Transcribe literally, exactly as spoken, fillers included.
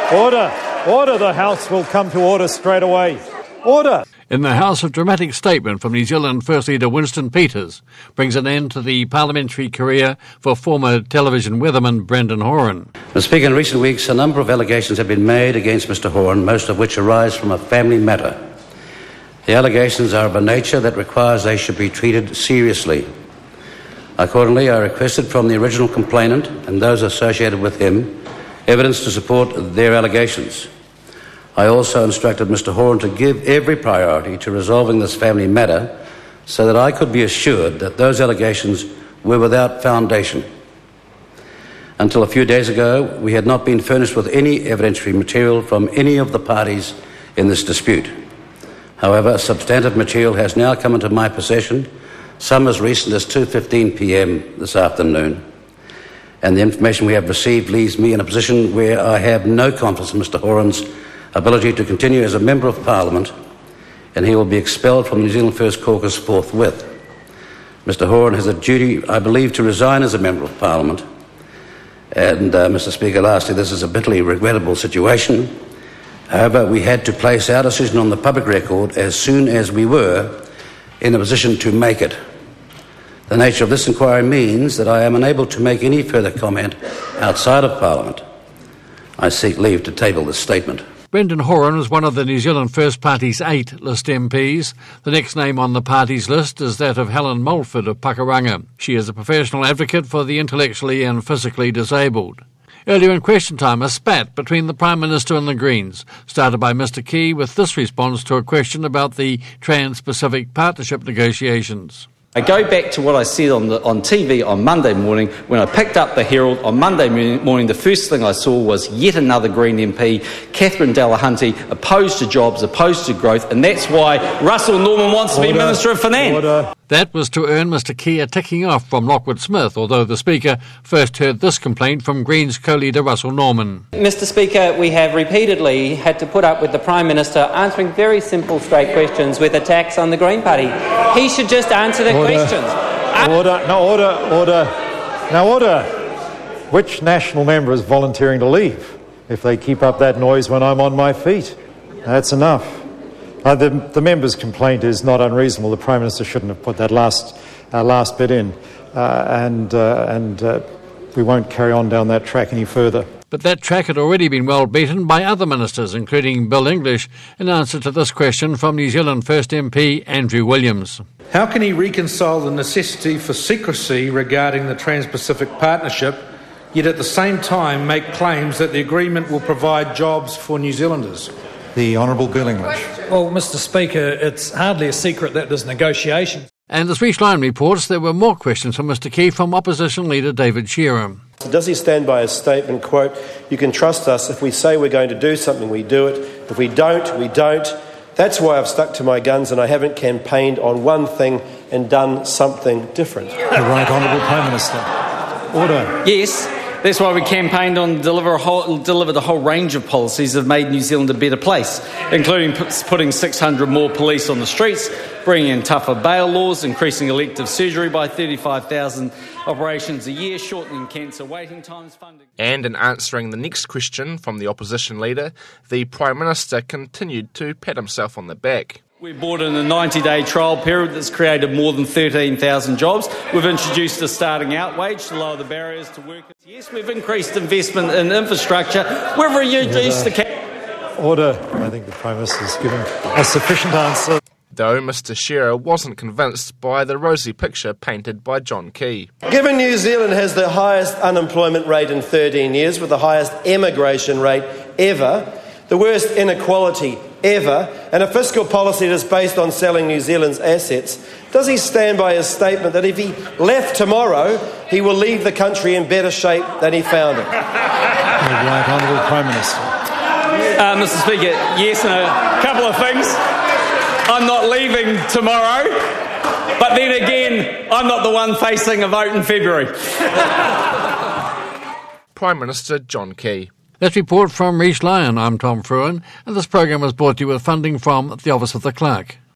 Order. Order. The House will come to order straight away. Order. In the House, a dramatic statement from New Zealand First Leader Winston Peters brings an end to the parliamentary career for former television weatherman Brendan Horan. Mister Speaker, in recent weeks a number of allegations have been made against Mister Horan, most of which arise from a family matter. The allegations are of a nature that requires they should be treated seriously. Accordingly, I requested from the original complainant and those associated with him evidence to support their allegations. I also instructed Mister Horan to give every priority to resolving this family matter so that I could be assured that those allegations were without foundation. Until a few days ago, we had not been furnished with any evidentiary material from any of the parties in this dispute. However, substantive material has now come into my possession, some as recent as two fifteen p m this afternoon. And the information we have received leaves me in a position where I have no confidence in Mister Horan's ability to continue as a Member of Parliament, and he will be expelled from the New Zealand First Caucus forthwith. Mister Horan has a duty, I believe, to resign as a Member of Parliament. And, uh, Mister Speaker, lastly, this is a bitterly regrettable situation. However, we had to place our decision on the public record as soon as we were in a position to make it. The nature of this inquiry means that I am unable to make any further comment outside of Parliament. I seek leave to table this statement. Brendan Horan was one of the New Zealand First Party's eight list M Ps. The next name on the party's list is that of Helen Moulford of Pakuranga. She is a professional advocate for the intellectually and physically disabled. Earlier in question time, a spat between the Prime Minister and the Greens, started by Mister Key with this response to a question about the Trans-Pacific Partnership negotiations. I go back to what I said on the, on T V on Monday morning. When I picked up the Herald on Monday morning, the first thing I saw was yet another Green M P, Catherine Delahunty, opposed to jobs, opposed to growth, and that's why Russell Norman wants to be Minister of Finance. Order. That was to earn Mister Key a ticking off from Lockwood Smith, although the Speaker first heard this complaint from Greens co-leader Russell Norman. Mister Speaker, we have repeatedly had to put up with the Prime Minister answering very simple, straight questions with attacks on the Green Party. He should just answer the Order. questions. Order. No, order. Order. Now, order. Which national member is volunteering to leave if they keep up that noise when I'm on my feet? That's enough. Uh, the, the member's complaint is not unreasonable. The Prime Minister shouldn't have put that last uh, last bit in, uh, and uh, and uh, we won't carry on down that track any further. But that track had already been well beaten by other ministers, including Bill English, in answer to this question from New Zealand First M P Andrew Williams. How can he reconcile the necessity for secrecy regarding the Trans-Pacific Partnership, yet at the same time make claims that the agreement will provide jobs for New Zealanders? The Honourable Bill English. Well, Mister Speaker, it's hardly a secret that there's negotiations. And as Reece Lyon reports, there were more questions from Mister Key from Opposition Leader David Shearer. Does he stand by his statement, quote, "You can trust us. If we say we're going to do something, we do it. If we don't, we don't. That's why I've stuck to my guns and I haven't campaigned on one thing and done something different." The Right Honourable Prime Minister. Order. Yes, that's why we campaigned on deliver a whole, deliver the whole range of policies that have made New Zealand a better place, including p- putting six hundred more police on the streets, bringing in tougher bail laws, increasing elective surgery by thirty-five thousand operations a year, shortening cancer waiting times, funding... And in answering the next question from the opposition leader, the Prime Minister continued to pat himself on the back. We brought in a ninety-day trial period that's created more than thirteen thousand jobs. We've introduced a starting out wage to lower the barriers to work. Yes, we've increased investment in infrastructure. We've reduced the... Ca- Order. I think the Prime Minister is giving a sufficient answer. Though Mister Shearer wasn't convinced by the rosy picture painted by John Key. Given New Zealand has the highest unemployment rate in thirteen years, with the highest emigration rate ever, the worst inequality ever, and a fiscal policy that is based on selling New Zealand's assets, does he stand by his statement that if he left tomorrow, he will leave the country in better shape than he found it? The Right Honourable Prime Minister. Uh, Mister Speaker, yes, and a couple of things. I'm not leaving tomorrow, but then again, I'm not the one facing a vote in February. Prime Minister John Key. That report from Reece Lyon. I'm Tom Fruin, and this program was brought to you with funding from the Office of the Clerk.